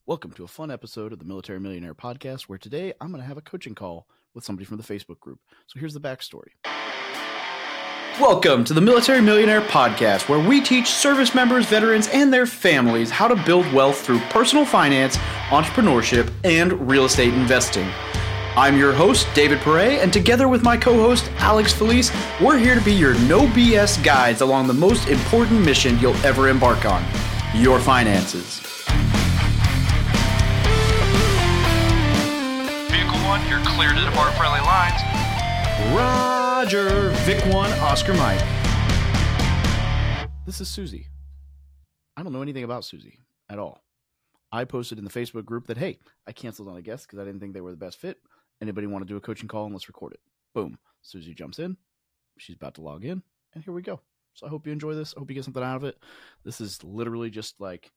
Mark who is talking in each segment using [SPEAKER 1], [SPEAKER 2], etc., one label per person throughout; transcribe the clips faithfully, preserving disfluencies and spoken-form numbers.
[SPEAKER 1] Welcome to a fun episode of the Military Millionaire Podcast, where today I'm going to have a coaching call with somebody from the Facebook group. So here's the backstory. Welcome to the Military Millionaire Podcast, where we teach service members, veterans, and their families how to build wealth through personal finance, entrepreneurship, and real estate investing. I'm your host, David Perret, and together with my co-host, Alex Felice, we're here to be your no B S guides along the most important mission you'll ever embark on, your finances.
[SPEAKER 2] You're clear to depart friendly lines.
[SPEAKER 1] Roger. Vic one, Oscar Mike. This is Susie. I don't know anything about Susie at all. I posted in the Facebook group that, hey, I canceled on a guest because I didn't think they were the best fit. Anybody want to do a coaching call and let's record it? Boom. Susie jumps in. She's about to log in. And here we go. So I hope you enjoy this. I hope you get something out of it. This is literally just like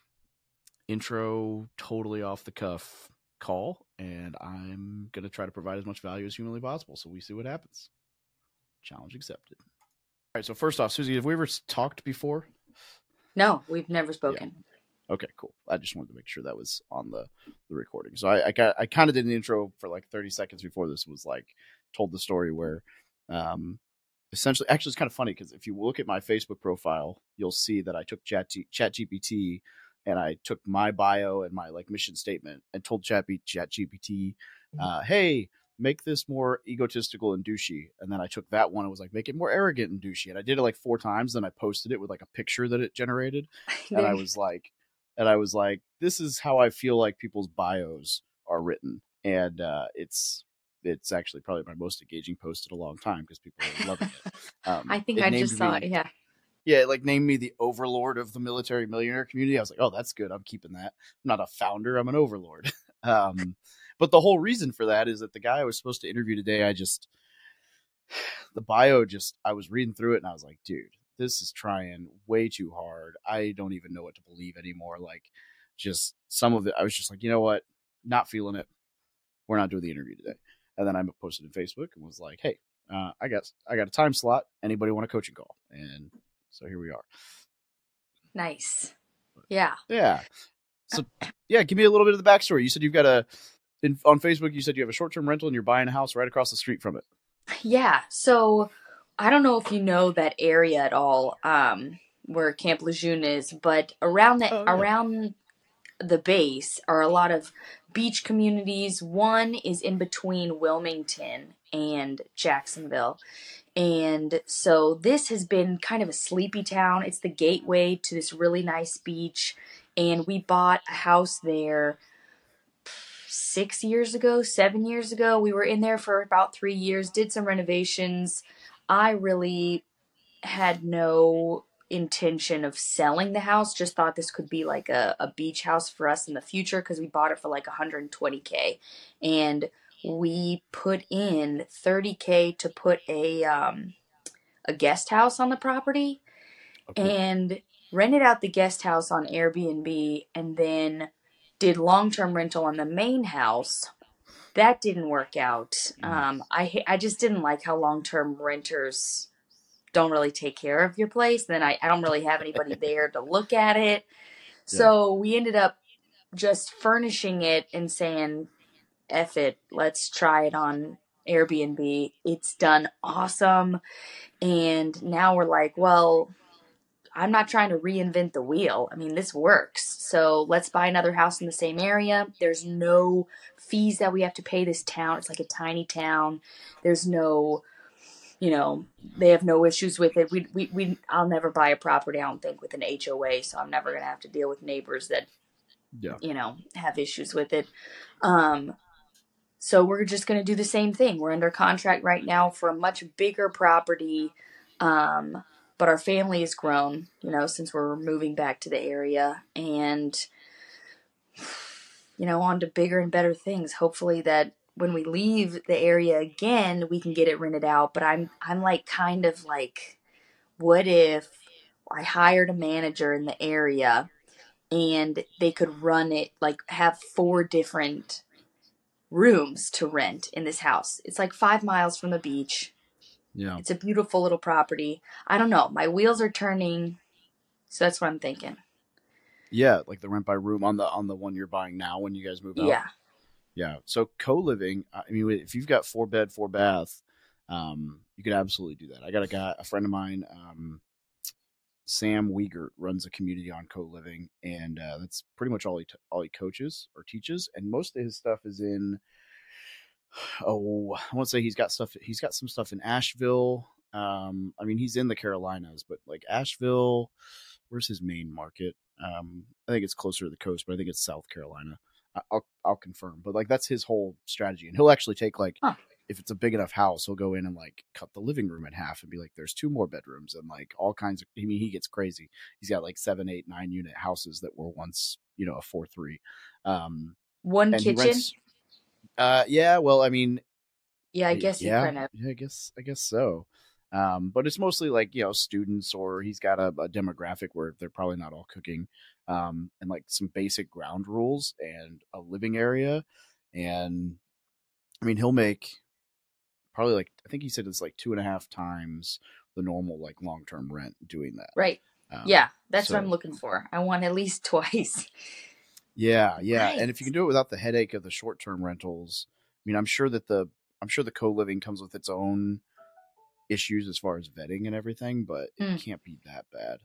[SPEAKER 1] intro, totally off the cuff call, and I'm going to try to provide as much value as humanly possible, so we see what happens. Challenge accepted. All right, so first off, Susie, have we ever talked before?
[SPEAKER 3] No, we've never spoken.
[SPEAKER 1] Yeah. Okay, cool. I just wanted to make sure that was on the, the recording. So I I, got, I kind of did an intro for like thirty seconds before this was like told the story where um, essentially, actually it's kind of funny because if you look at my Facebook profile, you'll see that I took Chat ChatGPT and I took my bio and my like mission statement and told Chat ChatGPT, uh, hey, make this more egotistical and douchey. And then I took that one and was like, make it more arrogant and douchey. And I did it like four times. Then I posted it with like a picture that it generated. And I was like, and I was like, this is how I feel like people's bios are written. And uh, it's, it's actually probably my most engaging post in a long time because people are loving it. Um,
[SPEAKER 3] I think
[SPEAKER 1] it
[SPEAKER 3] I just saw
[SPEAKER 1] me,
[SPEAKER 3] it. Yeah.
[SPEAKER 1] Yeah, it like named me the overlord of the military millionaire community. I was like, oh, that's good. I'm keeping that. I'm not a founder. I'm an overlord. um, but the whole reason for that is that the guy I was supposed to interview today, I just, the bio just, I was reading through it and I was like, dude, this is trying way too hard. I don't even know what to believe anymore. Like just some of it, I was just like, you know what? Not feeling it. We're not doing the interview today. And then I posted in Facebook and was like, hey, uh, I got, I got a time slot. Anybody want a coaching call? And so here we are.
[SPEAKER 3] Nice. Yeah.
[SPEAKER 1] Yeah. So yeah, give me a little bit of the backstory. You said you've got a, in, on Facebook, you said you have a short-term rental and you're buying a house right across the street from it.
[SPEAKER 3] Yeah. So I don't know if you know that area at all, um, where Camp Lejeune is, but around the,
[SPEAKER 1] Oh, yeah.
[SPEAKER 3] around the base are a lot of beach communities. One is in between Wilmington and Jacksonville. And so this has been kind of a sleepy town. It's the gateway to this really nice beach. And we bought a house there six years ago, seven years ago. We were in there for about three years, did some renovations. I really had no intention of selling the house. Just thought this could be like a, a beach house for us in the future because we bought it for like one hundred twenty K. And we put in thirty K to put a um, a guest house on the property. Okay. And rented out the guest house on Airbnb and then did long-term rental on the main house. That didn't work out. Um, I I just didn't like how long-term renters don't really take care of your place. Then I, I don't really have anybody there to look at it. Yeah. So we ended up just furnishing it and saying, F it, let's try it on Airbnb. It's done awesome. And now we're like, well, I'm not trying to reinvent the wheel. I mean, this works. So let's buy another house in the same area. There's no fees that we have to pay this town. It's like a tiny town. There's no, you know, they have no issues with it. We, we, we, I'll never buy a property, I don't think, with an H O A. So I'm never going to have to deal with neighbors that, yeah. you know, have issues with it. Um, So we're just going to do the same thing. We're under contract right now for a much bigger property. Um, but our family has grown, you know, since we're moving back to the area and, you know, on to bigger and better things. Hopefully that when we leave the area again, we can get it rented out. But I'm, I'm like, kind of like, what if I hired a manager in the area and they could run it, like have four different rooms to rent in this house. It's like five miles from the beach. Yeah. It's a beautiful little property. I don't know. My wheels are turning. So that's what I'm thinking.
[SPEAKER 1] Yeah, like the rent by room on the on the one you're buying now when you guys move out.
[SPEAKER 3] Yeah.
[SPEAKER 1] Yeah. So co-living, I mean, if you've got four bed, four bath, um, you could absolutely do that. I got a guy, a friend of mine, um, Sam Wiegert runs a community on co-living, and uh, that's pretty much all he t- all he coaches or teaches. And most of his stuff is in. Oh, I want to say he's got stuff. He's got some stuff in Asheville. Um, I mean, he's in the Carolinas, but like Asheville, where's his main market? Um, I think it's closer to the coast, but I think it's South Carolina. I- I'll I'll confirm, but like that's his whole strategy, and he'll actually take like
[SPEAKER 3] Huh.
[SPEAKER 1] if it's a big enough house, he'll go in and like cut the living room in half and be like, "There's two more bedrooms," and like all kinds of. I mean, he gets crazy. He's got like seven, eight, nine unit houses that were once you know a four three, um,
[SPEAKER 3] One
[SPEAKER 1] and he
[SPEAKER 3] kitchen.
[SPEAKER 1] rents. Uh, yeah, well, I mean,
[SPEAKER 3] Yeah, I guess you
[SPEAKER 1] yeah,
[SPEAKER 3] kind of.
[SPEAKER 1] yeah, I guess I guess so. Um, but it's mostly like you know students, or he's got a, a demographic where they're probably not all cooking, um, and like some basic ground rules and a living area, and I mean he'll make probably like I think he said it's like two and a half times the normal like long term rent doing that.
[SPEAKER 3] Right.
[SPEAKER 1] Um,
[SPEAKER 3] Yeah, that's what I'm
[SPEAKER 1] so
[SPEAKER 3] looking for. I want at least twice.
[SPEAKER 1] yeah, yeah, and if you
[SPEAKER 3] Nice.
[SPEAKER 1] can do it without the headache of the short term rentals, I mean I'm sure that the I'm sure the co living comes with its own issues as far as vetting and everything, but it
[SPEAKER 3] Mm.
[SPEAKER 1] can't be that bad.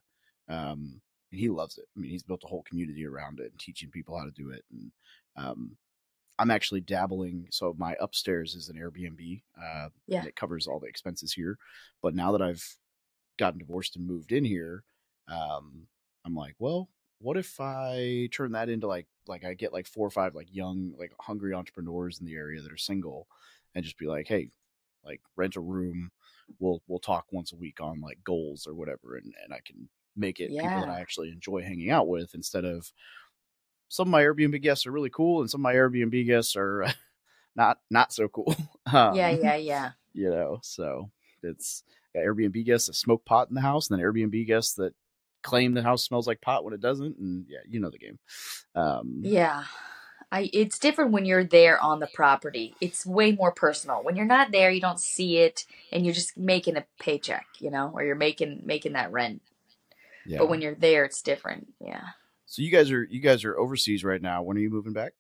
[SPEAKER 1] Um, and he loves it. I mean, he's built a whole community around it and teaching people how to do it. And um, I'm actually dabbling. So my upstairs is an Airbnb, uh,
[SPEAKER 3] Yeah.
[SPEAKER 1] and it covers all the expenses here. But now that I've gotten divorced and moved in here, um, I'm like, well, what if I turn that into like like I get like four or five like young like hungry entrepreneurs in the area that are single, and just be like, hey, like rent a room. We'll we'll talk once a week on like goals or whatever, and and I can make it people that
[SPEAKER 3] Yeah.
[SPEAKER 1] I actually enjoy hanging out with instead of some of my Airbnb guests are really cool and some of my Airbnb guests are not not so cool.
[SPEAKER 3] Yeah,
[SPEAKER 1] um,
[SPEAKER 3] yeah, yeah.
[SPEAKER 1] you know, so it's got Airbnb guests that smoke pot in the house, and then Airbnb guests that claim the house smells like pot when it doesn't, and yeah, you know the game. Um,
[SPEAKER 3] Yeah. I it's different when you're there on the property. It's way more personal. When you're not there, you don't see it and you're just making a paycheck, you know, or you're making making that rent.
[SPEAKER 1] yeah.
[SPEAKER 3] But when you're there, it's different. Yeah.
[SPEAKER 1] So you guys are you guys are overseas right now. When are you moving back?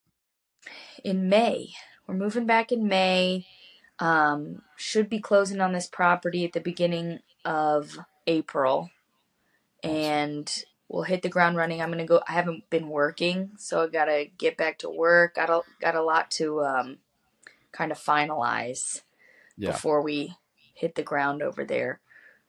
[SPEAKER 3] In May. We're moving back in May. Um, should be closing on this property at the beginning of April.
[SPEAKER 1] Awesome.
[SPEAKER 3] And we'll hit the ground running. I'm gonna go. I haven't been working, so I gotta get back to work. Got a got a lot to um, kind of finalize
[SPEAKER 1] Yeah.
[SPEAKER 3] before we hit the ground over there.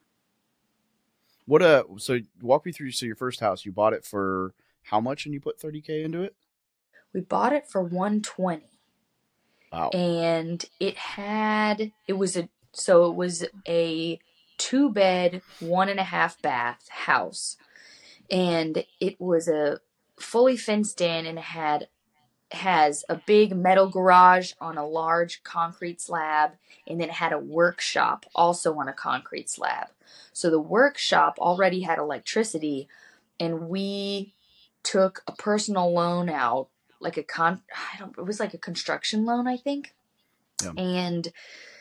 [SPEAKER 1] What uh so walk me through so your first house, you bought it for how much and you put thirty K into it?
[SPEAKER 3] We bought it for one twenty,
[SPEAKER 1] Wow.
[SPEAKER 3] and it had it was a so it was a two bed, one and a half bath house, and it was a fully fenced in, and it had has a big metal garage on a large concrete slab, and then it had a workshop also on a concrete slab. So the workshop already had electricity, and we took a personal loan out, like a con I don't it was like a construction loan, I think.
[SPEAKER 1] Yeah.
[SPEAKER 3] And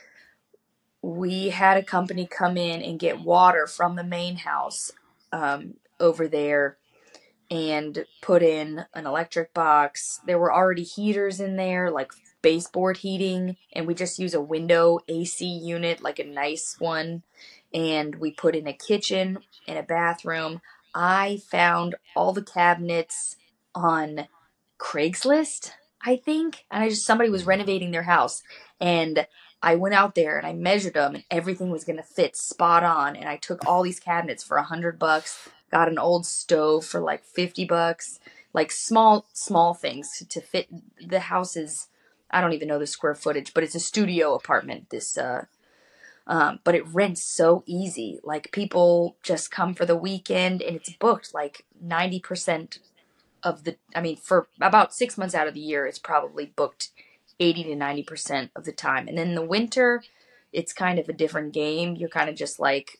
[SPEAKER 3] we had a company come in and get water from the main house um, over there and put in an electric box. There were already heaters in there, like baseboard heating, and we just use a window A C unit, like a nice one. And we put in a kitchen and a bathroom. I found all the cabinets on Craigslist, I think. And I just, somebody was renovating their house. And I went out there and I measured them, and everything was going to fit spot on. And I took all these cabinets for a hundred bucks, got an old stove for like fifty bucks, like small, small things to fit. The house is, I don't even know the square footage, but it's a studio apartment. This, uh, um, but it rents so easy. Like people just come for the weekend and it's booked like ninety percent of the, I mean, for about six months out of the year, it's probably booked eighty to ninety percent of the time. And then in the winter, it's kind of a different game. You're kind of just like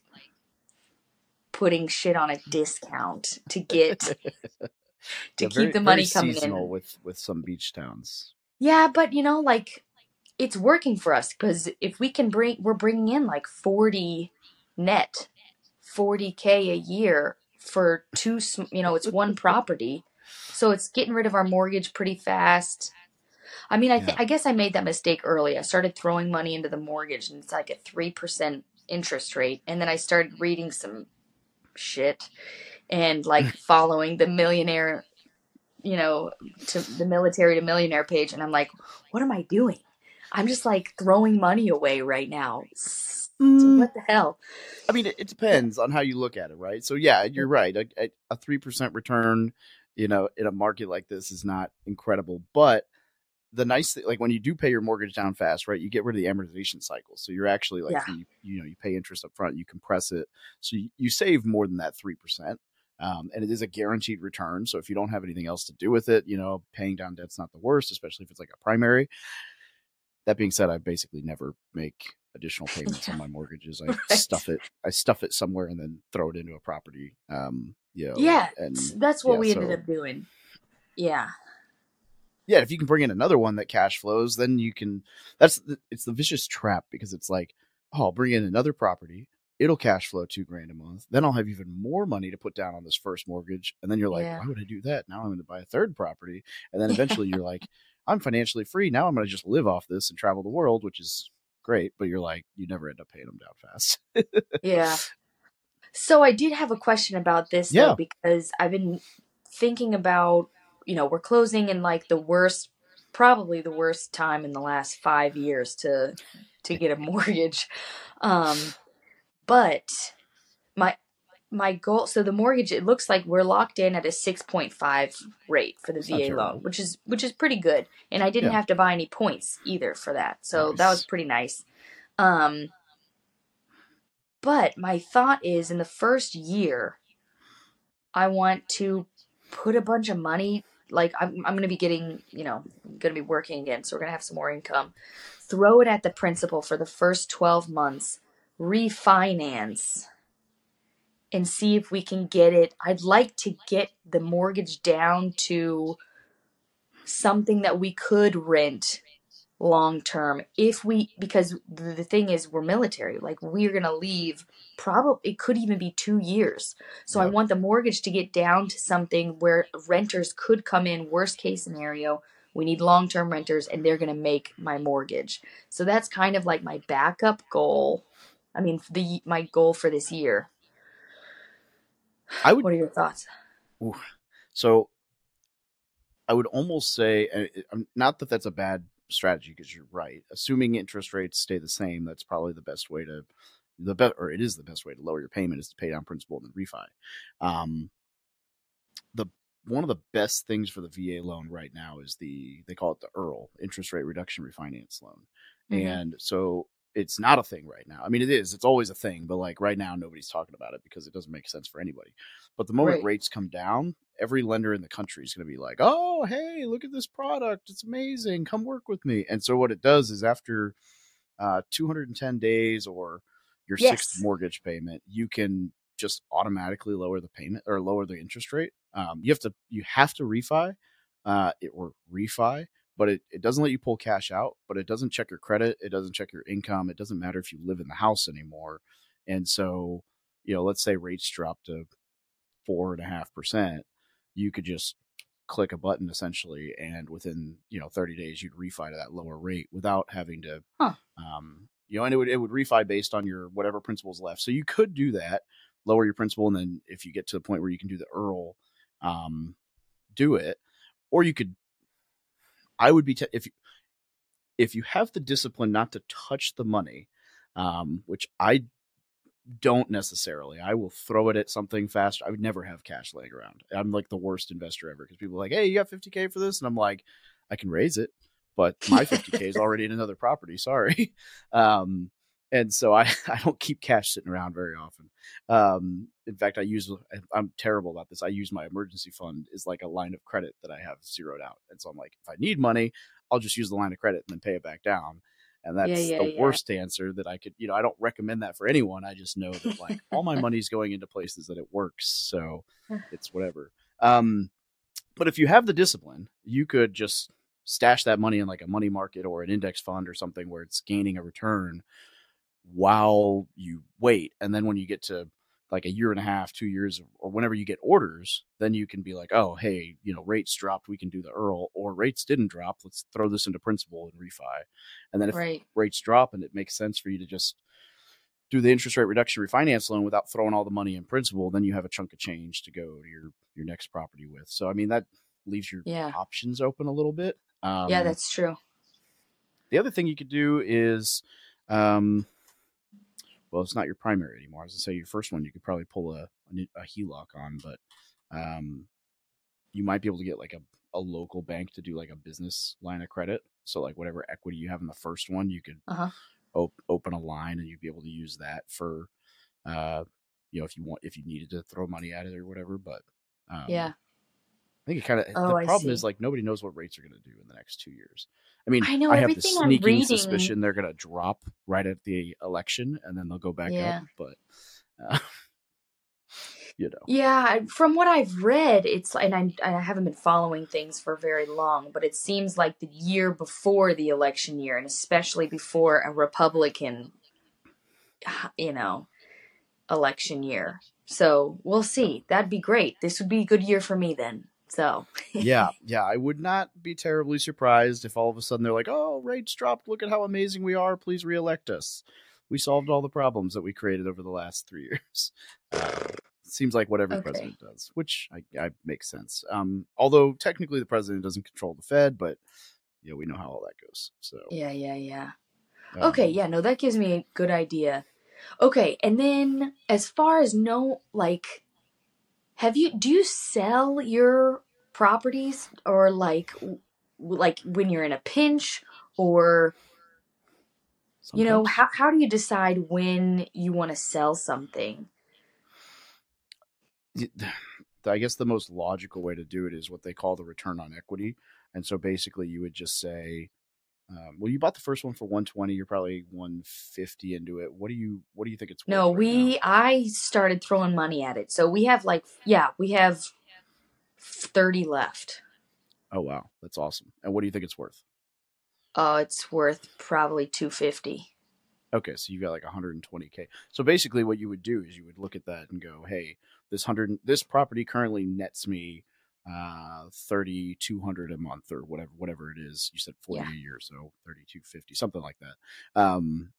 [SPEAKER 3] putting shit on a discount to get, to
[SPEAKER 1] Yeah,
[SPEAKER 3] keep
[SPEAKER 1] very,
[SPEAKER 3] the money
[SPEAKER 1] very
[SPEAKER 3] coming
[SPEAKER 1] seasonal
[SPEAKER 3] in.
[SPEAKER 1] with with some beach towns.
[SPEAKER 3] Yeah, but you know, like it's working for us because if we can bring, we're bringing in like forty net, forty K a year for two, sm- you know, it's one property. So it's getting rid of our mortgage pretty fast. I mean, I
[SPEAKER 1] Yeah.
[SPEAKER 3] th- I guess I made that mistake early. I started throwing money into the mortgage, and it's like a three percent interest rate. And then I started reading some shit and like following the millionaire, you know, to the military to millionaire page. And I'm like, what am I doing? I'm just like throwing money away right now. So
[SPEAKER 1] Mm,
[SPEAKER 3] what the hell?
[SPEAKER 1] I mean, it, it depends on how you look at it, right? So yeah, you're right. A, a, a three percent return, you know, in a market like this is not incredible, but the nice thing, like when you do pay your mortgage down fast, right, you get rid of the amortization cycle. So you're actually like,
[SPEAKER 3] Yeah.
[SPEAKER 1] you, you know, you pay interest up front, you compress it. So you, you save more than that three percent. Um, and it is a guaranteed return. So if you don't have anything else to do with it, you know, paying down debt's not the worst, especially if it's like a primary. That being said, I basically never make additional payments on my mortgages. I
[SPEAKER 3] Right.
[SPEAKER 1] stuff it, I stuff it somewhere and then throw it into a property. Um, you know,
[SPEAKER 3] Yeah,
[SPEAKER 1] and
[SPEAKER 3] that's what
[SPEAKER 1] yeah,
[SPEAKER 3] we ended
[SPEAKER 1] so
[SPEAKER 3] up doing. Yeah.
[SPEAKER 1] yeah, if you can bring in another one that cash flows, then you can. That's the, it's the vicious trap because it's like, oh, I'll bring in another property. It'll cash flow two grand a month. Then I'll have even more money to put down on this first mortgage. And then you're like,
[SPEAKER 3] Yeah.
[SPEAKER 1] why would I do that? Now I'm going to buy a third property. And then eventually you're like, I'm financially free. Now I'm going to just live off this and travel the world, which is great. But you're like, you never end up paying them down fast.
[SPEAKER 3] Yeah. So I did have a question about this
[SPEAKER 1] Yeah.
[SPEAKER 3] though, because I've been thinking about, you know, we're closing in like the worst, probably the worst time in the last five years to to get a mortgage. Um, but my my goal, so the mortgage, it looks like we're locked in at a six point five rate for the
[SPEAKER 1] It's not
[SPEAKER 3] V A loan,
[SPEAKER 1] terrible.
[SPEAKER 3] which is which is pretty good. And I didn't
[SPEAKER 1] Yeah.
[SPEAKER 3] have to buy any points either for that. So that was
[SPEAKER 1] Nice.
[SPEAKER 3] pretty nice. Um, but my thought is in the first year, I want to put a bunch of money, like I'm, I'm going to be getting, you know, going to be working again. So we're going to have some more income. Throw it at the principal for the first twelve months, refinance, and see if we can get it. I'd like to get the mortgage down to something that we could rent long term if we, because the, the thing is we're military, like we're gonna leave, probably it could even be two years. So I
[SPEAKER 1] Yep.
[SPEAKER 3] want the mortgage to get down to something where renters could come in. Worst case scenario, we need long term renters and they're gonna make my mortgage. So that's kind of like my backup goal. I mean, the my goal for this year.
[SPEAKER 1] I would.
[SPEAKER 3] What are your thoughts?
[SPEAKER 1] Ooh. So I would almost say, uh, it- um, not that that's a bad strategy because you're right. Assuming interest rates stay the same, that's probably the best way to the best, or it is the best way to lower your payment is to pay down principal and then refi. Um, the one of the best things for the V A loan right now is the they call it the E R L, interest rate reduction refinance loan,
[SPEAKER 3] Mhm.
[SPEAKER 1] and so it's not a thing right now. I mean, it is. It's always a thing, but like right now, nobody's talking about it because it doesn't make sense for anybody. But the moment
[SPEAKER 3] Right.
[SPEAKER 1] rates come down, every lender in the country is going to be like, "Oh, hey, look at this product! It's amazing. Come work with me." And so what it does is after uh, two hundred ten days or your sixth
[SPEAKER 3] Yes.
[SPEAKER 1] mortgage payment, you can just automatically lower the payment or lower the interest rate. Um, you have to you have to refi uh, it or refi, but it, it doesn't let you pull cash out, but it doesn't check your credit. It doesn't check your income. It doesn't matter if you live in the house anymore. And so, you know, let's say rates drop to four and a half percent, you could just click a button essentially, and within, you know, thirty days, you'd refi to that lower rate without having to,
[SPEAKER 3] Huh.
[SPEAKER 1] um, you know, and it would, it would refi based on your whatever principal's left. So you could do that, lower your principal. And then if you get to the point where you can do the E R L, um, do it, or you could, I would be, t- if you, if you have the discipline not to touch the money, um, which I don't necessarily, I will throw it at something fast. I would never have cash laying around. I'm like the worst investor ever because people are like, hey, you got fifty K for this? And I'm like, I can raise it, but my fifty K is already in another property. Sorry. Um, and so I, I don't keep cash sitting around very often. Um, in fact, I use, I'm terrible about this. I use my emergency fund as like a line of credit that I have zeroed out. And so I'm like, if I need money, I'll just use the line of credit and then pay it back down. And that's
[SPEAKER 3] Yeah, yeah,
[SPEAKER 1] the
[SPEAKER 3] yeah.
[SPEAKER 1] worst answer that I could, you know, I don't recommend that for anyone. I just know that like all my money's going into places that it works. So it's whatever. Um, but if you have the discipline, you could just stash that money in like a money market or an index fund or something where it's gaining a return while you wait. And then when you get to like a year and a half, two years, or whenever you get orders, then you can be like, oh, hey, you know, rates dropped, we can do the E R L, or rates didn't drop, let's throw this into principal and refi. And then if
[SPEAKER 3] Right.
[SPEAKER 1] rates drop and it makes sense for you to just do the interest rate reduction refinance loan without throwing all the money in principal, then you have a chunk of change to go to your, your next property with. So, I mean, that leaves your
[SPEAKER 3] Yeah.
[SPEAKER 1] options open a little bit. Um,
[SPEAKER 3] Yeah, that's true.
[SPEAKER 1] the other thing you could do is, um, well, it's not your primary anymore. I was gonna say your first one, you could probably pull a, a H E L O C on, but um, you might be able to get like a, a local bank to do like a business line of credit. So like whatever equity you have in the first one, you could
[SPEAKER 3] Uh-huh.
[SPEAKER 1] op- open a line and you'd be able to use that for, uh, you know, if you want, if you needed to throw money at it or whatever. But um,
[SPEAKER 3] Yeah.
[SPEAKER 1] I think it kind of,
[SPEAKER 3] Oh,
[SPEAKER 1] the
[SPEAKER 3] I
[SPEAKER 1] problem
[SPEAKER 3] see.
[SPEAKER 1] is like nobody knows what rates are going to do in the next two years. I mean,
[SPEAKER 3] I know
[SPEAKER 1] I have the
[SPEAKER 3] everything I'm
[SPEAKER 1] sneaking
[SPEAKER 3] reading.
[SPEAKER 1] suspicion they're going to drop right at the election and then they'll go back
[SPEAKER 3] Yeah.
[SPEAKER 1] up. But, uh, you know,
[SPEAKER 3] Yeah, I- from what I've read, it's and I I haven't been following things for very long, but it seems like the year before the election year, and especially before a Republican, you know, election year. So we'll see. That'd be great. This would be a good year for me then. So
[SPEAKER 1] yeah, yeah, I would not be terribly surprised if all of a sudden they're like, oh, rates dropped. Look at how amazing we are. Please reelect us. We solved all the problems that we created over the last three years. Uh, seems like what every
[SPEAKER 3] Okay.
[SPEAKER 1] president does, which I, I makes sense. Um, although technically the president doesn't control the Fed, but you know, we know how all that goes. So
[SPEAKER 3] yeah, yeah, yeah.
[SPEAKER 1] um,
[SPEAKER 3] Okay, yeah, no, that gives me a good idea. Okay, and then as far as no, like, have you, do you sell your properties or like, w- like when you're in a pinch or, you know,
[SPEAKER 1] sometimes.
[SPEAKER 3] how, how do you decide when you want to sell something?
[SPEAKER 1] I guess the most logical way to do it is what they call the return on equity. And so basically you would just say, um, well, you bought the first one for one twenty. You're probably one fifty into it. What do you, what do you think it's worth?
[SPEAKER 3] No,
[SPEAKER 1] right
[SPEAKER 3] we,
[SPEAKER 1] now?
[SPEAKER 3] I started throwing money at it. So we have like, yeah, we have thirty left.
[SPEAKER 1] Oh, wow. That's awesome. And what do you think it's worth?
[SPEAKER 3] Uh, it's worth probably two fifty.
[SPEAKER 1] Okay. So you got like one hundred twenty K. So basically what you would do is you would look at that and go, hey, this hundred, this property currently nets me uh thirty-two hundred a month or whatever, whatever it is. You said forty
[SPEAKER 3] Yeah.
[SPEAKER 1] a year. So thirty-two fifty, something like that. Um,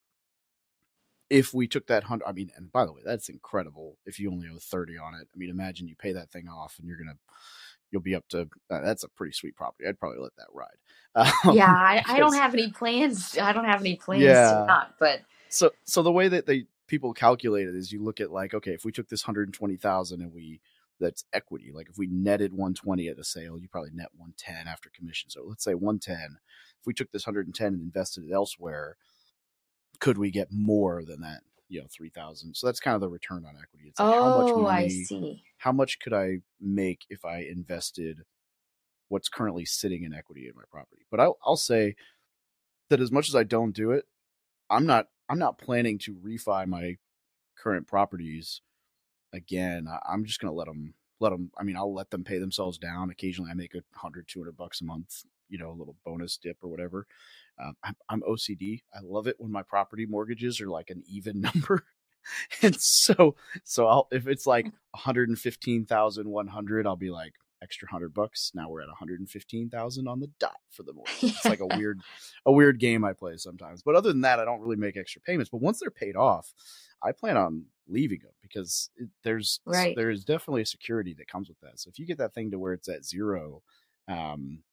[SPEAKER 1] if we took that hundred, I mean, and by the way, that's incredible. If you only owe thirty on it, I mean, imagine you pay that thing off and you're going to, you'll be up to, uh, that's a pretty sweet property. I'd probably let that ride. Um,
[SPEAKER 3] Yeah, I, I don't
[SPEAKER 1] because-
[SPEAKER 3] have any plans. I don't have any plans
[SPEAKER 1] Yeah.
[SPEAKER 3] to not, but
[SPEAKER 1] So, so the way that they people calculate it is you look at like, okay, if we took this hundred twenty thousand and we, that's equity. Like if we netted one twenty at a sale, you probably net one ten after commission. So let's say one ten. If we took this one hundred ten and invested it elsewhere, could we get more than that? You know, three thousand. So that's kind of the return on equity. It's like how much
[SPEAKER 3] oh,
[SPEAKER 1] money,
[SPEAKER 3] I see.
[SPEAKER 1] how much could I make if I invested what's currently sitting in equity in my property? But I'll, I'll say that as much as I don't do it, I'm not, I'm not planning to refi my current properties again. I, I'm just going to let them, let them, I mean, I'll let them pay themselves down. Occasionally I make a hundred, two hundred bucks a month, you know, a little bonus dip or whatever. Um, I'm, I'm O C D. I love it when my property mortgages are like an even number. And so, so I'll, if it's like one hundred fifteen thousand one hundred, I'll be like extra hundred bucks. Now we're at one hundred fifteen thousand on the dot for the mortgage. It's like a weird, a weird game I play sometimes. But other than that, I don't really make extra payments. But once they're paid off, I plan on leaving them because it, there's,
[SPEAKER 3] Right.
[SPEAKER 1] there is definitely a security that comes with that. So if you get that thing to where it's at zero, um,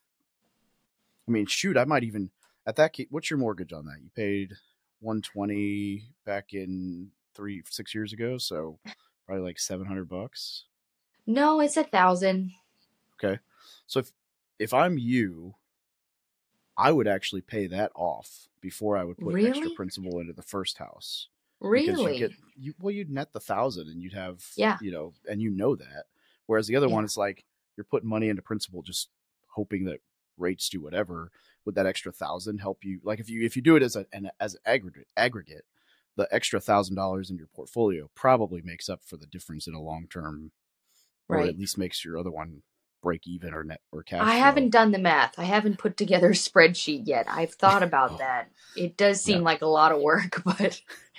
[SPEAKER 1] I mean, shoot, I might even at that. What's your mortgage on that? You paid one twenty back in three, six years ago. So probably like seven hundred bucks.
[SPEAKER 3] No, it's a thousand.
[SPEAKER 1] Okay. So if, if I'm you, I would actually pay that off before I would put extra
[SPEAKER 3] Really?
[SPEAKER 1] principal into the first house. Because
[SPEAKER 3] Really?
[SPEAKER 1] you get, you, well, you'd net the thousand and you'd have,
[SPEAKER 3] Yeah.
[SPEAKER 1] you know, and you know that. Whereas the other
[SPEAKER 3] Yeah.
[SPEAKER 1] one, it's like you're putting money into principal, just hoping that rates do whatever. Would that extra thousand help you? Like if you if you do it as a an as an aggregate aggregate, the extra thousand dollars in your portfolio probably makes up for the difference in a long term, or
[SPEAKER 3] Right.
[SPEAKER 1] at least makes your other one break even or net or cash.
[SPEAKER 3] I
[SPEAKER 1] flow.
[SPEAKER 3] haven't done the math. I haven't put together a spreadsheet yet. I've thought about that. It does seem
[SPEAKER 1] Yeah.
[SPEAKER 3] like a lot of work, but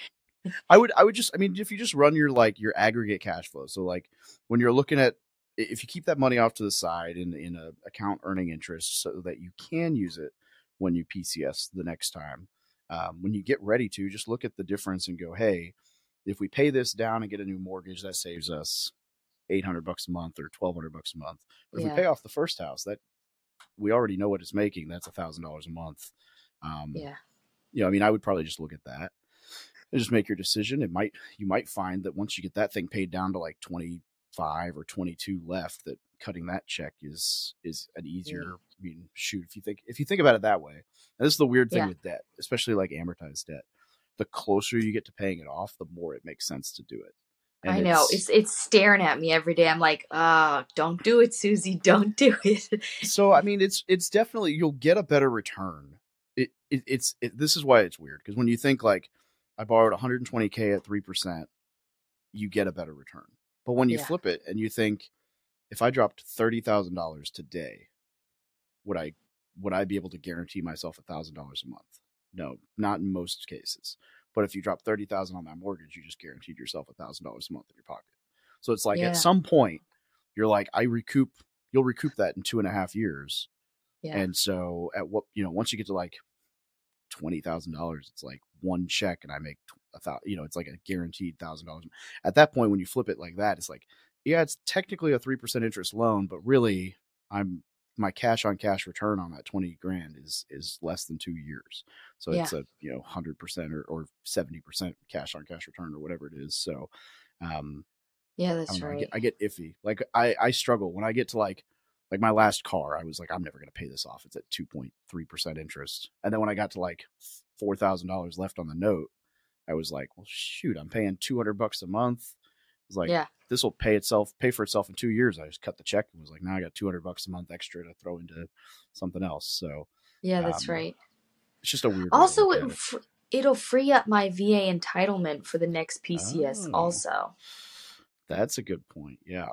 [SPEAKER 1] I would, I would just, I mean, if you just run your like your aggregate cash flow, so like when you're looking at, if you keep that money off to the side in in a account earning interest, so that you can use it when you P C S the next time. Um, when you get ready to, just look at the difference and go, hey, if we pay this down and get a new mortgage, that saves us eight hundred bucks a month or twelve hundred bucks a month. But if
[SPEAKER 3] Yeah.
[SPEAKER 1] we pay off the first house, that we already know what it's making. That's a thousand dollars a month. Um,
[SPEAKER 3] Yeah.
[SPEAKER 1] you know, I mean, I would probably just look at that and just make your decision. It might, you might find that once you get that thing paid down to like twenty-five or twenty-two left, that cutting that check is, is an easier,
[SPEAKER 3] Yeah.
[SPEAKER 1] I mean, shoot, if you think, if you think about it that way, and this is the weird thing
[SPEAKER 3] Yeah.
[SPEAKER 1] with debt, especially like amortized debt, the closer you get to paying it off, the more it makes sense to do it. And
[SPEAKER 3] I know it's it's staring at me every day. I'm like, ah, oh, don't do it, Susie. Don't do it.
[SPEAKER 1] So I mean, it's it's definitely, you'll get a better return. It, it it's it, this is why it's weird, because when you think like I borrowed one hundred twenty K at three percent, you get a better return. But when you
[SPEAKER 3] Yeah.
[SPEAKER 1] flip it and you think, if I dropped thirty thousand dollars today, would I would I be able to guarantee myself a thousand dollars a month? No, not in most cases. But if you drop thirty thousand on that mortgage, you just guaranteed yourself a thousand dollars a month in your pocket. So it's like
[SPEAKER 3] Yeah.
[SPEAKER 1] at some point, you're like, I recoup, you'll recoup that in two and a half years.
[SPEAKER 3] Yeah.
[SPEAKER 1] And so at what, you know, once you get to like twenty thousand dollars, it's like one check and I make a thousand, you know, it's like a guaranteed thousand dollars. At that point, when you flip it like that, it's like, yeah, it's technically a three percent interest loan, but really I'm, my cash on cash return on that twenty grand is, is less than two years. So
[SPEAKER 3] Yeah.
[SPEAKER 1] it's a, you know, hundred percent or, or seventy percent cash on cash return or whatever it is. So, um,
[SPEAKER 3] Yeah,
[SPEAKER 1] I
[SPEAKER 3] that's
[SPEAKER 1] don't know, I
[SPEAKER 3] right.
[SPEAKER 1] get, I get iffy. Like I, I struggle when I get to like, like my last car, I was like, I'm never going to pay this off. It's at two point three percent interest. And then when I got to like four thousand dollars left on the note, I was like, well, shoot, I'm paying two hundred bucks a month. It's like,
[SPEAKER 3] Yeah.
[SPEAKER 1] this will pay itself, pay for itself in two years. I just cut the check and was like, now I got two hundred bucks a month extra to throw into something else. So
[SPEAKER 3] Yeah, that's
[SPEAKER 1] um,
[SPEAKER 3] right.
[SPEAKER 1] it's just a weird way to
[SPEAKER 3] Also,
[SPEAKER 1] look
[SPEAKER 3] it,
[SPEAKER 1] at it.
[SPEAKER 3] fr- it'll free up my V A entitlement for the next P C S
[SPEAKER 1] Oh.
[SPEAKER 3] also.
[SPEAKER 1] That's a good point. Yeah.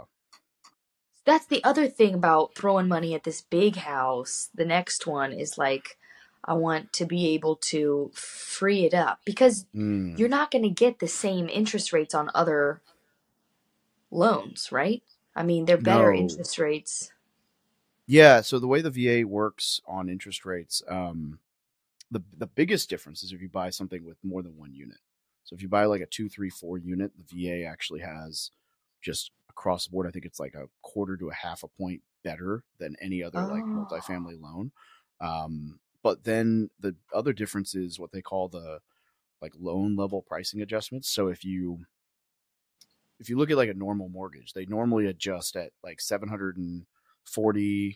[SPEAKER 3] That's the other thing about throwing money at this big house. The next one is like, I want to be able to free it up because
[SPEAKER 1] Mm.
[SPEAKER 3] you're not going to get the same interest rates on other loans, right? I mean, they're better
[SPEAKER 1] No.
[SPEAKER 3] interest rates.
[SPEAKER 1] Yeah. So the way the V A works on interest rates, um, the the biggest difference is if you buy something with more than one unit. So if you buy like a two, three, four unit, the V A actually has just across the board, I think it's like a quarter to a half a point better than any other like
[SPEAKER 3] Oh.
[SPEAKER 1] multifamily loan. Um, but then the other difference is what they call the like loan level pricing adjustments. So if you if you look at like a normal mortgage, they normally adjust at like seven hundred forty,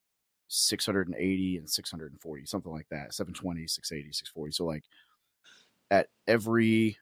[SPEAKER 1] six hundred eighty, and six hundred forty, something like that. seven twenty, six eighty, six forty. So like at every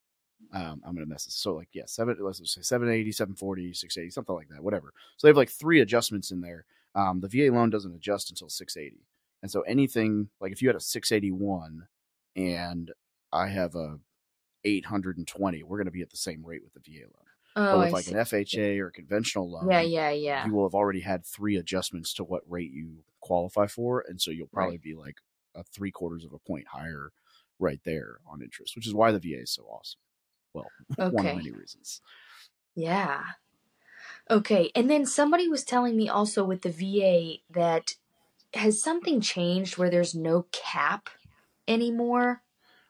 [SPEAKER 1] um I'm gonna mess this. So like yeah, seven let's say seven eighty, seven forty, six eighty, something like that, whatever. So they have like three adjustments in there. Um the V A loan doesn't adjust until six eighty. And so anything like if you had a six eighty-one and I have a eight hundred twenty, we're gonna be at the same rate with the V A loan.
[SPEAKER 3] Oh,
[SPEAKER 1] But with
[SPEAKER 3] I
[SPEAKER 1] like
[SPEAKER 3] see.
[SPEAKER 1] an F H A or a conventional loan,
[SPEAKER 3] Yeah, yeah, yeah.
[SPEAKER 1] you will have already had three adjustments to what rate you qualify for. And so you'll probably
[SPEAKER 3] Right.
[SPEAKER 1] be like a three quarters of a point higher right there on interest, which is why the V A is so awesome. Well, one of
[SPEAKER 3] Okay.
[SPEAKER 1] many reasons.
[SPEAKER 3] Yeah. Okay. And then somebody was telling me also with the V A that has something changed where there's no cap anymore?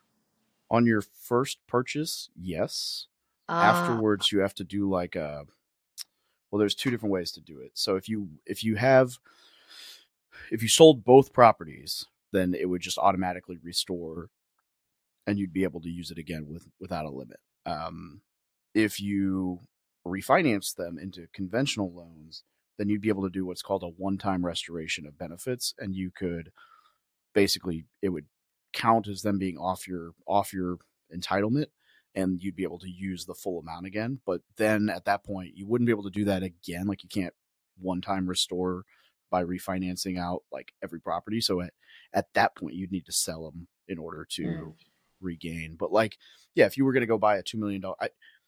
[SPEAKER 1] On your first purchase, yes.
[SPEAKER 3] Ah,
[SPEAKER 1] Afterwards, you have to do like a, well, there's two different ways to do it. So if you, if you have, if you sold both properties, then it would just automatically restore and you'd be able to use it again with, without a limit. Um, if you refinance them into conventional loans, then you'd be able to do what's called a one-time restoration of benefits. And you could basically, it would count as them being off your, off your entitlement, and you'd be able to use the full amount again. But then at that point, you wouldn't be able to do that again. Like you can't one-time restore by refinancing out like every property. So at, at that point, you'd need to sell them in order to
[SPEAKER 3] Mm.
[SPEAKER 1] regain. But like, yeah, if you were going to go buy a two million dollars, I,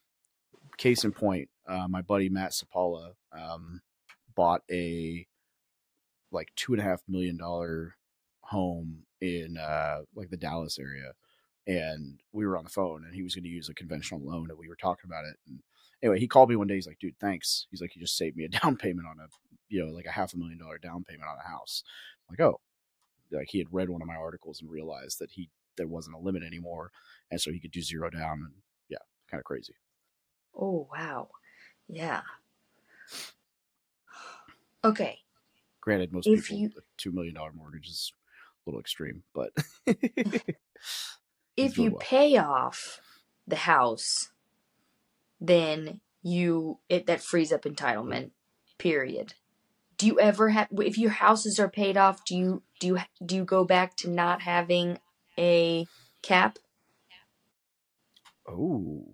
[SPEAKER 1] case in point, uh, my buddy Matt Sapala um, bought a like two and a half million dollar home in uh, like the Dallas area and we were on the phone, and he was going to use a conventional loan, and we were talking about it. And anyway, he called me one day. He's like, "Dude, thanks." He's like, "You just saved me a down payment on a, you know, like a half a million dollar down payment on a house." I'm like, oh, like he had read one of my articles and realized that he there wasn't a limit anymore, and so he could do zero down. And yeah, kind of crazy.
[SPEAKER 3] Oh wow, yeah. Okay.
[SPEAKER 1] Granted, most
[SPEAKER 3] If
[SPEAKER 1] people
[SPEAKER 3] you
[SPEAKER 1] a two million dollar mortgage is a little extreme, but
[SPEAKER 3] if you
[SPEAKER 1] well.
[SPEAKER 3] pay off the house, then you it that frees up entitlement. Period. Do you ever have if your houses are paid off? Do you do you do you go back to not having a cap?
[SPEAKER 1] Oh,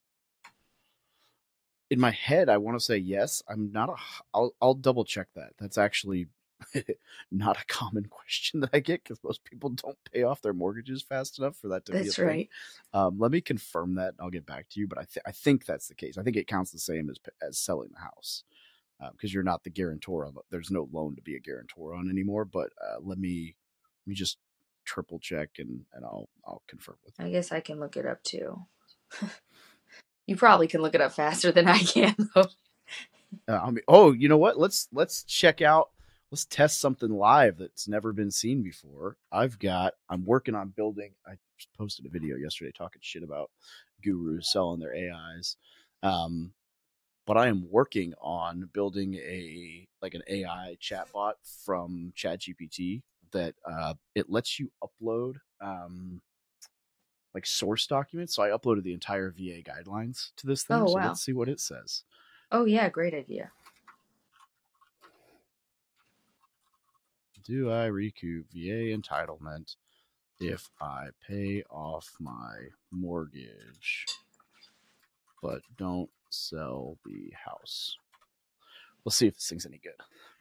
[SPEAKER 1] in my head, I want to say yes. I'm not a. I'll I'll double check that. That's actually not a common question that I get because most people don't pay off their mortgages fast enough for that to
[SPEAKER 3] That's
[SPEAKER 1] be a
[SPEAKER 3] right.
[SPEAKER 1] thing. Um, let me confirm that. I'll get back to you, but I th- I think that's the case. I think it counts the same as as selling the house because uh, you're not the guarantor on. There's no loan to be a guarantor on anymore. But uh, let me let me just triple check and and I'll I'll confirm with you.
[SPEAKER 3] I guess I can look it up too. You probably can look it up faster than I can, though.
[SPEAKER 1] Uh, I mean, oh, you know what? Let's let's check out. Let's test something live that's never been seen before. I've got. I'm working on building. I just posted a video yesterday talking shit about gurus selling their A Is, um, but I am working on building a like an A I chatbot from ChatGPT that uh, it lets you upload. Um, like source documents. So I uploaded the entire V A guidelines to this thing.
[SPEAKER 3] Oh,
[SPEAKER 1] so
[SPEAKER 3] wow.
[SPEAKER 1] let's see what it says.
[SPEAKER 3] Oh, yeah, great idea.
[SPEAKER 1] Do I recoup V A entitlement if I pay off my mortgage but don't sell the house? Let's see if this thing's any good.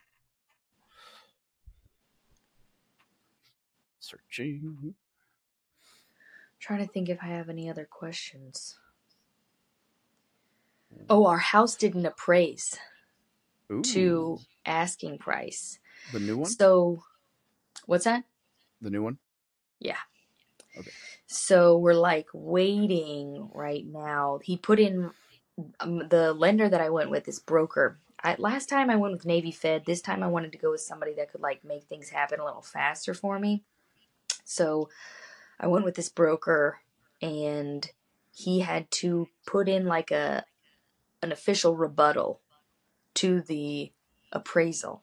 [SPEAKER 1] Searching.
[SPEAKER 3] Trying to think if I have any other questions. Oh, our house didn't appraise
[SPEAKER 1] Ooh,
[SPEAKER 3] to asking price.
[SPEAKER 1] the new one?
[SPEAKER 3] So, what's that?
[SPEAKER 1] The new one?
[SPEAKER 3] Yeah.
[SPEAKER 1] Okay.
[SPEAKER 3] So we're like waiting right now. He put in um, the lender that I went with, this broker. I, last time I went with Navy Fed. This time I wanted to go with somebody that could like make things happen a little faster for me. So I went with this broker, and he had to put in like a an official rebuttal to the appraisal.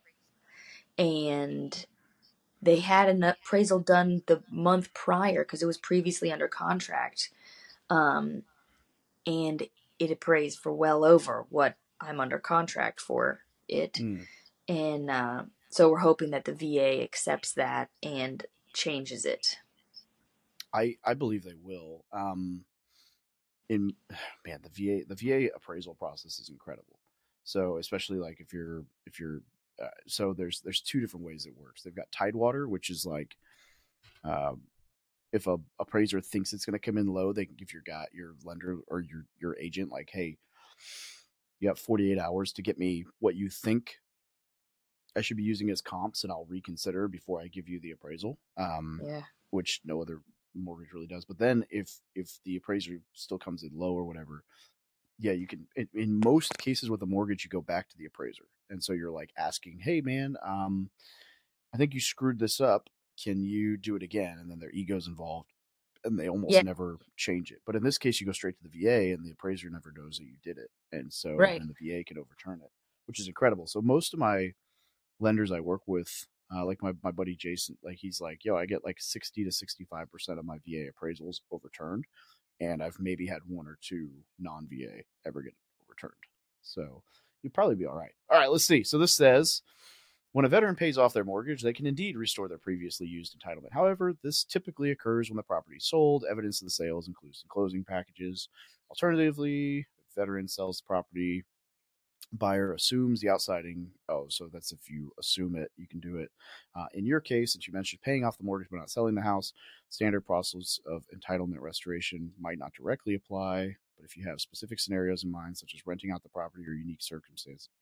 [SPEAKER 3] And they had an appraisal done the month prior because it was previously under contract. Um, and it appraised for well over what I'm under contract for it.
[SPEAKER 1] Mm.
[SPEAKER 3] And uh, so we're hoping that the V A accepts that and changes it.
[SPEAKER 1] I, I believe they will. Um, in man, the V A the V A appraisal process is incredible. So especially like if you're if you're uh, so there's there's two different ways it works. They've got Tidewater, which is like um, if a appraiser thinks it's going to come in low, they can give your guy your lender or your your agent like, hey, you have forty-eight hours to get me what you think I should be using as comps, and I'll reconsider before I give you the appraisal. Um,
[SPEAKER 3] Yeah.
[SPEAKER 1] Which no other mortgage really does. But then if if the appraiser still comes in low or whatever, yeah, you can. In, in most cases with a mortgage, you go back to the appraiser, and so you're like asking, "Hey, man, um, I think you screwed this up. Can you do it again?" And then their ego's involved, and they almost
[SPEAKER 3] Yeah.
[SPEAKER 1] never change it. But in this case, you go straight to the V A, and the appraiser never knows that you did it, and so
[SPEAKER 3] Right.
[SPEAKER 1] then the V A can overturn it, which is incredible. So most of my lenders I work with, uh, like my, my buddy Jason, like he's like, yo, I get like sixty to sixty-five percent of my V A appraisals overturned. And I've maybe had one or two non V A ever get overturned. So you'd probably be all right. All right, let's see. So this says, when a veteran pays off their mortgage, they can indeed restore their previously used entitlement. However, this typically occurs when the property is sold. Evidence of the sale is included in closing packages. Alternatively, if veteran sells the property, buyer assumes the outsiding. Oh, so that's if you assume it, you can do it. Uh, in your case, since you mentioned paying off the mortgage but not selling the house, standard process of entitlement restoration might not directly apply. But if you have specific scenarios in mind, such as renting out the property or unique circumstances,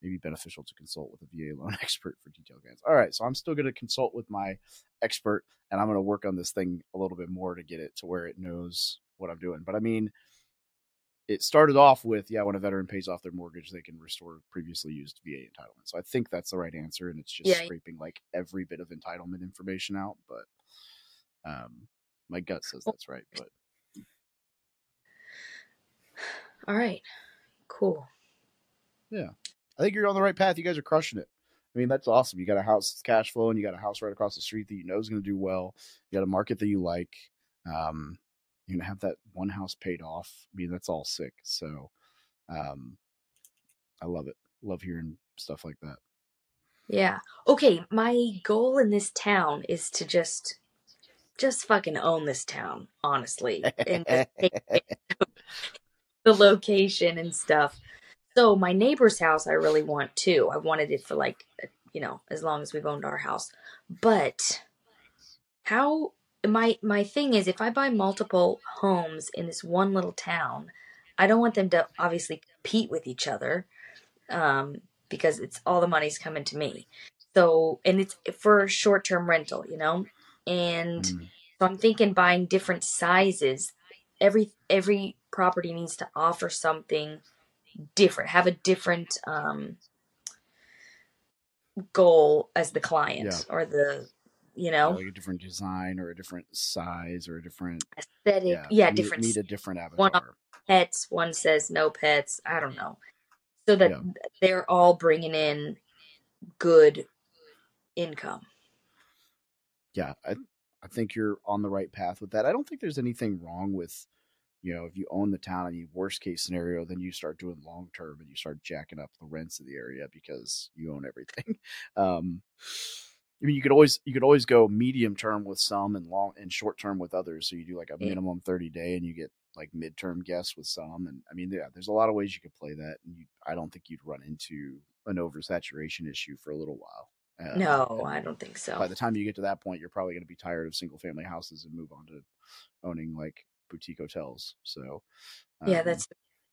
[SPEAKER 1] maybe beneficial to consult with a V A loan expert for detailed guidance. All right, so I'm still going to consult with my expert, and I'm going to work on this thing a little bit more to get it to where it knows what I'm doing. But I mean, it started off with, yeah, when a veteran pays off their mortgage, they can restore previously used V A entitlement. So I think that's the right answer, and it's just
[SPEAKER 3] Yeah.
[SPEAKER 1] scraping like every bit of entitlement information out. But um, my gut says that's right. But
[SPEAKER 3] All right. Cool.
[SPEAKER 1] yeah, I think you're on the right path. You guys are crushing it. I mean, that's awesome. You got a house that's cash flowing. You got a house right across the street that you know is going to do well. You got a market that you like. Um, you're going to have that one house paid off. I mean, that's all sick. So um, I love it. Love hearing stuff like that.
[SPEAKER 3] Yeah. Okay, my goal in this town is to just just fucking own this town, honestly. And just take the location and stuff. So my neighbor's house I really want too. I wanted it for like, you know, as long as we've owned our house. But how my my thing is if I buy multiple homes in this one little town, I don't want them to obviously compete with each other. Um, because it's all the money's coming to me. So, and it's for short-term rental, you know? And
[SPEAKER 1] Mm.
[SPEAKER 3] so I'm thinking buying different sizes. Every every property needs to offer something different, have a different um goal as the client
[SPEAKER 1] Yeah.
[SPEAKER 3] or the, you
[SPEAKER 1] Yeah,
[SPEAKER 3] know,
[SPEAKER 1] like a different design or a different size or a different
[SPEAKER 3] aesthetic.
[SPEAKER 1] yeah,
[SPEAKER 3] Yeah,
[SPEAKER 1] need,
[SPEAKER 3] different.
[SPEAKER 1] need a different
[SPEAKER 3] One on
[SPEAKER 1] avatar.
[SPEAKER 3] pets, one says no pets. I don't know. So that
[SPEAKER 1] Yeah.
[SPEAKER 3] they're all bringing in good income.
[SPEAKER 1] Yeah, I I think you're on the right path with that. I don't think there's anything wrong with, you know, if you own the town and you worst case scenario, then you start doing long term and you start jacking up the rents of the area because you own everything. Um, I mean, you could always you could always go medium term with some and long and short term with others. So you do like a
[SPEAKER 3] Yeah.
[SPEAKER 1] minimum thirty day and you get like midterm guests with some. And I mean, yeah, there's a lot of ways you could play that. And you, I don't think you'd run into an oversaturation issue for a little while. Um,
[SPEAKER 3] No,
[SPEAKER 1] and
[SPEAKER 3] I don't think so.
[SPEAKER 1] by the time you get to that point, you're probably going to be tired of single family houses and move on to owning like boutique hotels. So um,
[SPEAKER 3] Yeah, that's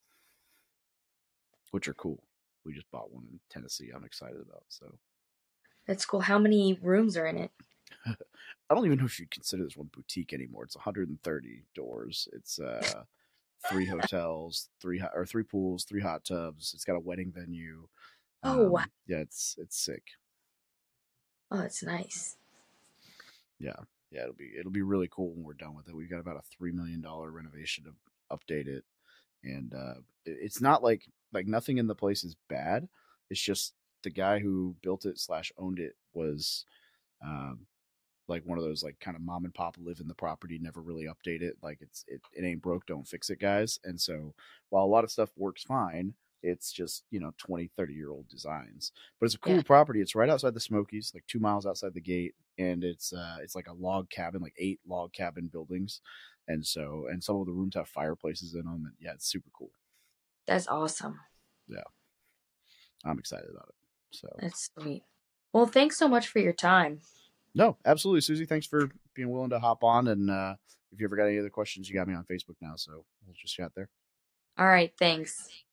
[SPEAKER 1] which are cool. We just bought one in Tennessee. I'm excited about. So
[SPEAKER 3] that's cool. How many rooms are in it?
[SPEAKER 1] I don't even know if you'd consider this one boutique anymore. It's one hundred thirty doors. It's uh, three hotels, three hot, or three pools, three hot tubs. It's got a wedding venue.
[SPEAKER 3] Oh,
[SPEAKER 1] Um,
[SPEAKER 3] wow.
[SPEAKER 1] yeah, it's it's sick.
[SPEAKER 3] Oh, that's nice.
[SPEAKER 1] Yeah, yeah, it'll be it'll be really cool when we're done with it. We've got about a three million dollar renovation to update it, and uh, it, it's not like like nothing in the place is bad. It's just the guy who built it slash owned it was um, like one of those like kind of mom and pop live in the property, never really update it. Like it's it, it ain't broke, don't fix it, guys. And so while a lot of stuff works fine, it's just, you know, twenty, thirty year old designs. But it's a cool
[SPEAKER 3] Yeah.
[SPEAKER 1] property. It's right outside the Smokies, like two miles outside the gate. And it's uh it's like a log cabin, like eight log cabin buildings. And so and some of the rooms have fireplaces in them. And yeah, it's super cool.
[SPEAKER 3] That's awesome.
[SPEAKER 1] Yeah. I'm excited about it. So
[SPEAKER 3] That's sweet. Well, thanks so much for your time.
[SPEAKER 1] no, absolutely, Susie. Thanks for being willing to hop on. And uh, if you ever got any other questions, you got me on Facebook now, so we'll just chat there.
[SPEAKER 3] All right, thanks.